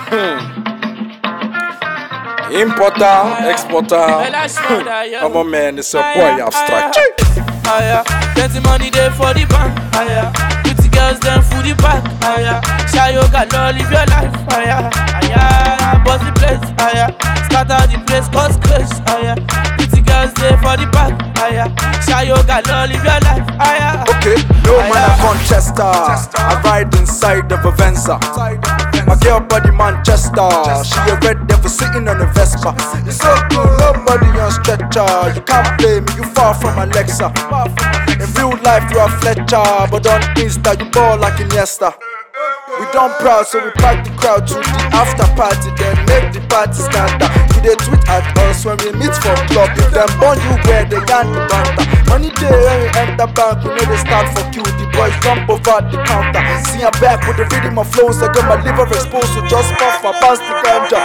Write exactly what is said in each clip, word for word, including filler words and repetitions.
Importer, exporter. I'm a man, it's a boy abstract. Aya, plenty money there for the bank. Aya, pretty girls them for the back. Aya, Shayo got no live your life. Aya, aya, boss the place. Aya, scatter the place, cause crash. Aya, pretty girls there for the back. Aya, Shayo got no live your life. Aya, okay, no man a Manchester. I ride inside of a Venza. My girl body Manchester. She a red devil sitting on a Vespa. It's so cool, nobody on stretcher. You can't blame me, you far from Alexa. In real life you are Fletcher, but on Insta you ball like Iniesta. We done proud, so we pack the crowd to the after party, then make the party scatter. We dey tweet at us when we meet for club. If them born you where they yarn the banter. Money day when we enter bank, we know they start for queue. The boys jump over the counter. See I'm back with the rhythm of flows. I got my liver exposed, so just puff my past the ganja.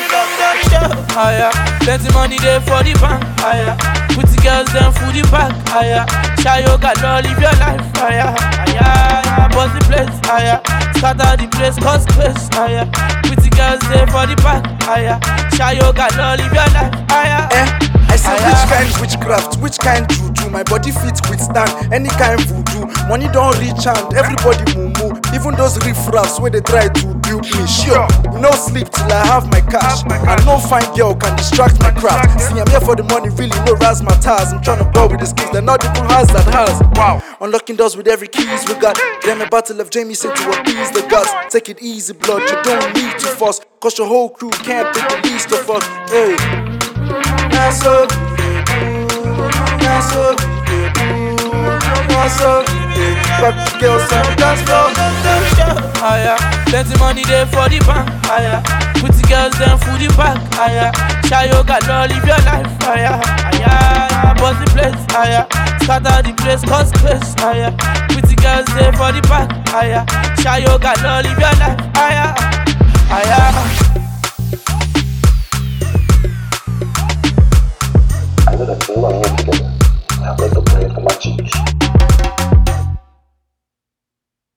Aya, plenty money there for the bank. Aya, pretty girls them for the back. Aya, Shayo got no live your life. Aya, aya, boss the place. Aya, scatter the place, cause crash. Aya, pretty girls there for the back. Aya, Shayo got no live your life. Aya, eh. I say which kind witchcraft, which kind juju. My body fit withstand any kind voodoo. Money don't reach hand, everybody moo. Even those riffraffs where they try to build me. Sure, no sleep till I have my cash. And no fine girl can distract my craft. See I'm here for the money, really no razzmatazz. I'm tryna ball with the skills, they're not even has that has. Wow, unlocking doors with every keys we got. Then a battle of Jamie said to appease the gods. Take it easy blood, you don't need to fuss. Cause your whole crew can't pick the least of us. Hey. That's so good, that's so good, that's so good. But the girls on the dance floor. Aya, plenty money there for the bank. Aya, pretty girls them for the back. Aya, Shayo got no live your life. Aya, aya, boss the place. Aya, scatter the place, cause crash. Aya, pretty girls there for the back. Aya, Shayo got no live your life. Aya, aya.